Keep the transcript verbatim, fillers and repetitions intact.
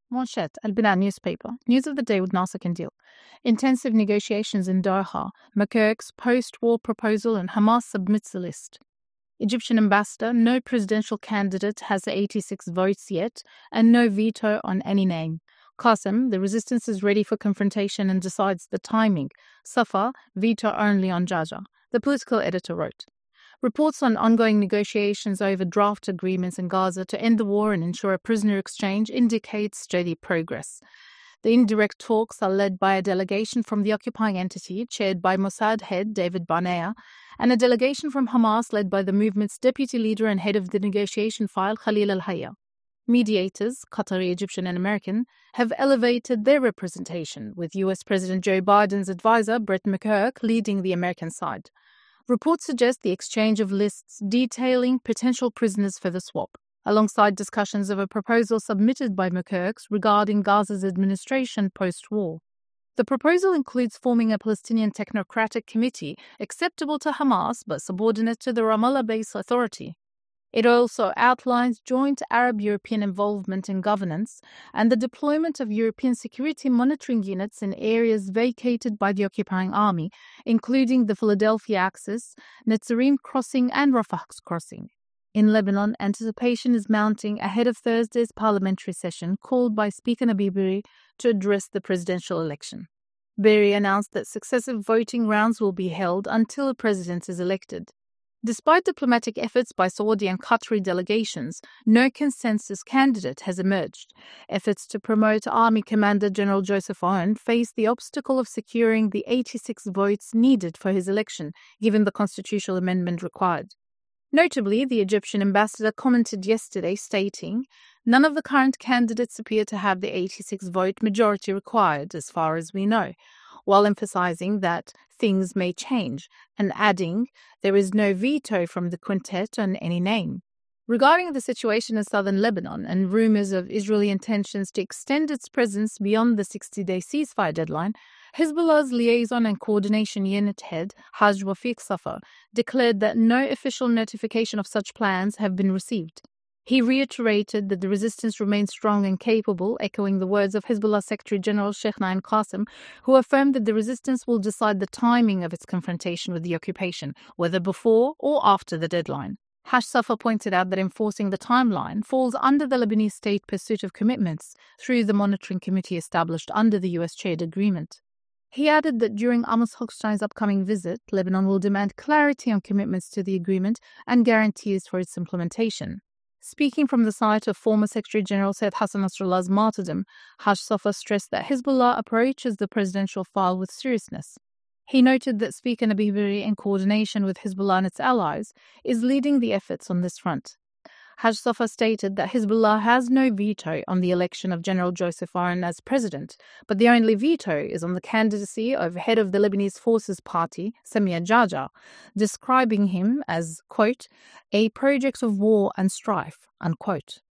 Manchette, Al-Bina newspaper. News of the day with Nasser Kandil. Intensive negotiations in Doha. McGurk's post-war proposal and Hamas submits a list. Egyptian ambassador, no presidential candidate has eighty-six votes yet, and no veto on any name. Qasem, the resistance is ready for confrontation and decides the timing. Safa, veto only on Jaja. The political editor wrote. Reports on ongoing negotiations over draft agreements in Gaza to end the war and ensure a prisoner exchange indicate steady progress. The indirect talks are led by a delegation from the occupying entity, chaired by Mossad head David Barnea, and a delegation from Hamas led by the movement's deputy leader and head of the negotiation file, Khalil al-Hayya. Mediators, Qatari, Egyptian, and American, have elevated their representation, with U S President Joe Biden's advisor, Brett McGurk, leading the American side. Reports suggest the exchange of lists detailing potential prisoners for the swap, alongside discussions of a proposal submitted by McGurk regarding Gaza's administration post-war. The proposal includes forming a Palestinian technocratic committee acceptable to Hamas but subordinate to the Ramallah-based authority. It also outlines joint Arab-European involvement in governance and the deployment of European security monitoring units in areas vacated by the occupying army, including the Philadelphia Axis, Netzarim Crossing and Rafah Crossing. In Lebanon, anticipation is mounting ahead of Thursday's parliamentary session called by Speaker Nabi Berri to address the presidential election. Berri announced that successive voting rounds will be held until a president is elected. Despite diplomatic efforts by Saudi and Qatari delegations, no consensus candidate has emerged. Efforts to promote Army Commander General Joseph Aoun face the obstacle of securing the eighty-six votes needed for his election, given the constitutional amendment required. Notably, the Egyptian ambassador commented yesterday stating, "None of the current candidates appear to have the eighty-six vote majority required, as far as we know," while emphasizing that things may change, and adding, "There is no veto from the quintet on any name." Regarding the situation in southern Lebanon and rumors of Israeli intentions to extend its presence beyond the sixty-day ceasefire deadline, Hezbollah's liaison and coordination unit head, Haj Wafiq Safa, declared that no official notification of such plans have been received. He reiterated that the resistance remains strong and capable, echoing the words of Hezbollah Secretary General Sheikh Naim Qassem, who affirmed that the resistance will decide the timing of its confrontation with the occupation, whether before or after the deadline. Haj Safa pointed out that enforcing the timeline falls under the Lebanese state pursuit of commitments through the monitoring committee established under the U S-chaired agreement. He added that during Amos Hochstein's upcoming visit, Lebanon will demand clarity on commitments to the agreement and guarantees for its implementation. Speaking from the site of former Secretary General Said Hassan Nasrallah's martyrdom, Haj Safa stressed that Hezbollah approaches the presidential file with seriousness. He noted that Speaker Nabi Berri, in coordination with Hezbollah and its allies, is leading the efforts on this front. Haj Safa stated that Hezbollah has no veto on the election of General Joseph Aoun as president, but the only veto is on the candidacy of head of the Lebanese Forces Party, Samia Jaja, describing him as, quote, "a project of war and strife," unquote.